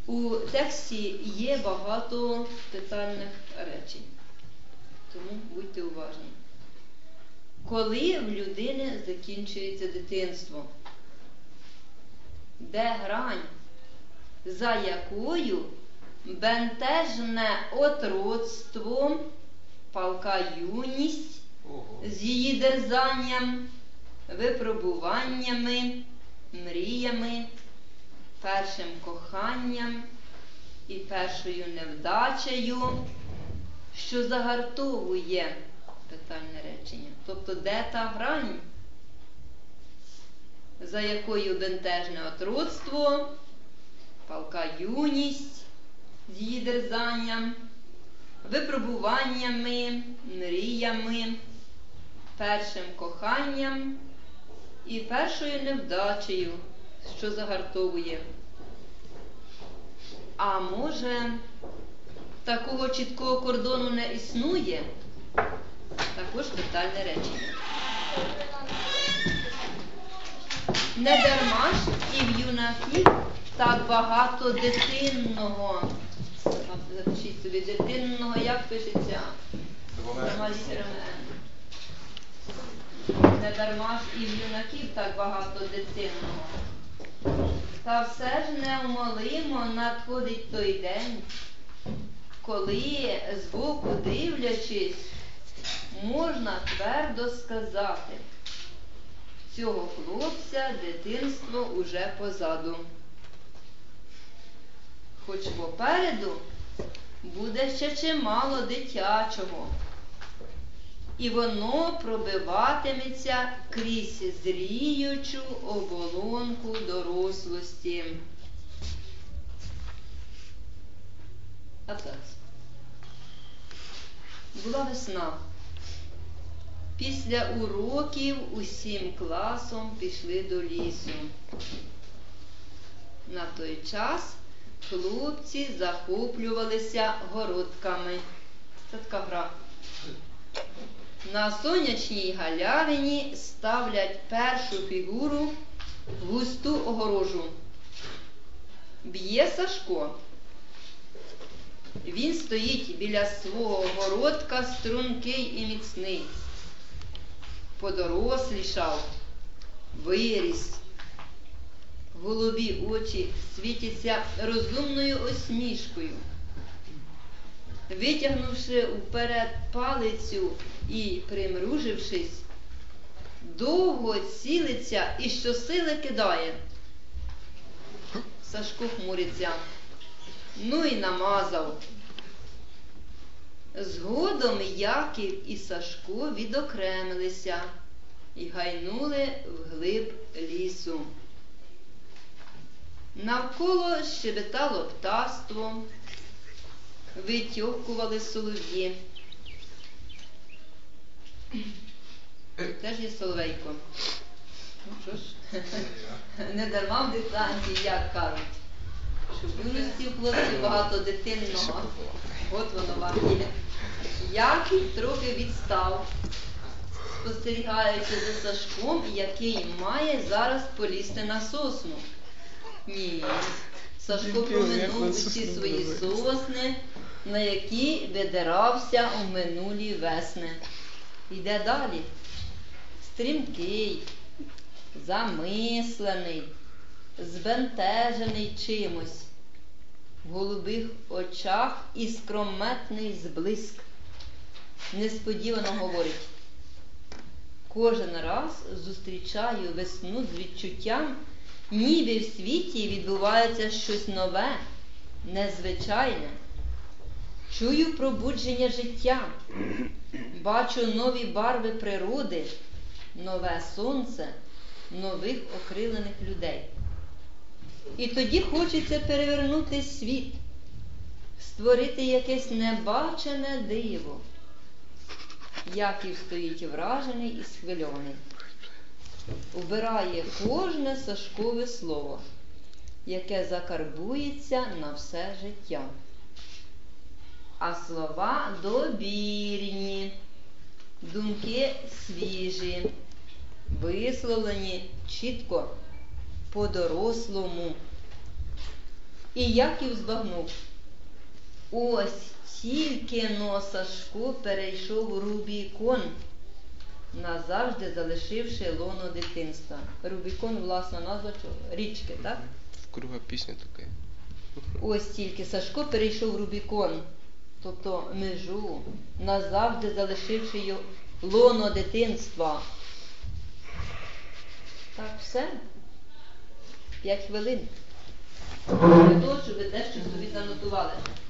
У тексті є багато питальних речень, тому будьте уважні. Коли в людини закінчується дитинство? Де грань, за якою бентежне отродство, палка юність з її дерзанням, випробуваннями, мріями, першим коханням і першою невдачею, що загартовує питальне речення. Тобто, де та грань, за якою бентежне отродство, палка юність з її дерзанням, випробуваннями, мріями, першим коханням і першою невдачею, що загартовує. А може, такого чіткого кордону не існує? Також питальне речення. Не дарма ж і в юнаків так багато дитинного. Запишіть собі, дитинного, як пишеться? Двома літерами Н. Не дарма ж і в юнаків так багато дитинного. Та все ж неумолимо надходить той день, коли, збоку дивлячись, можна твердо сказати: цього хлопця дитинство уже позаду. Хоч попереду буде ще чимало дитячого, і воно пробиватиметься крізь зріючу оболонку дорослості. Абзац. Була весна. Після уроків усім класом пішли до лісу. На той час хлопці захоплювалися городками. Це така гра. На сонячній галявині ставлять першу фігуру в густу огорожу. Б'є Сашко. Він стоїть біля свого городка, стрункий і міцний. Подорослішав, виріс. Голубі очі світяться розумною усмішкою. Витягнувши вперед палицю і примружившись, довго цілиться і щосили кидає. Сашко хмуриться. Ну і намазав. Згодом Яків і Сашко відокремилися і гайнули вглиб лісу. Навколо щебетало птаство, витьохкували солов'ї. Теж є соловейко. Ну що ж, не дарма в диктанті, як кажуть, що в юності в хлопців багато дитинного. От воно вам є. Яків трохи відстав, спостерігаючи за Сашком, який має зараз полізти на сосну. Ні, Сашко проминув усі свої сосни, на які видирався у минулі весни. Йде далі. Стрімкий, замислений, збентежений чимось. В голубих очах іскрометний зблиск. Несподівано говорить: кожен раз зустрічаю весну з відчуттям, ніби в світі відбувається щось нове, незвичайне. Чую пробудження життя, бачу нові барви природи, нове сонце, нових окрилених людей. І тоді хочеться перевернути світ, створити якесь небачене диво. Яків стоїть вражений і схвильований. Вбирає кожне Сашкове слово, яке закарбується на все життя. А слова добірні, думки свіжі, висловлені чітко, по-дорослому. І Яків збагнув. Ось тільки-но Сашко перейшов Рубікон, назавжди залишивши лоно дитинства. Рубікон, власна назва чого? Річки, так? В круга пісня така. Ось тільки Сашко перейшов Рубікон, тобто межу, назавжди залишивши лоно дитинства. Так, все. 5 хвилин. Для того, щоб ви дещо собі занотували.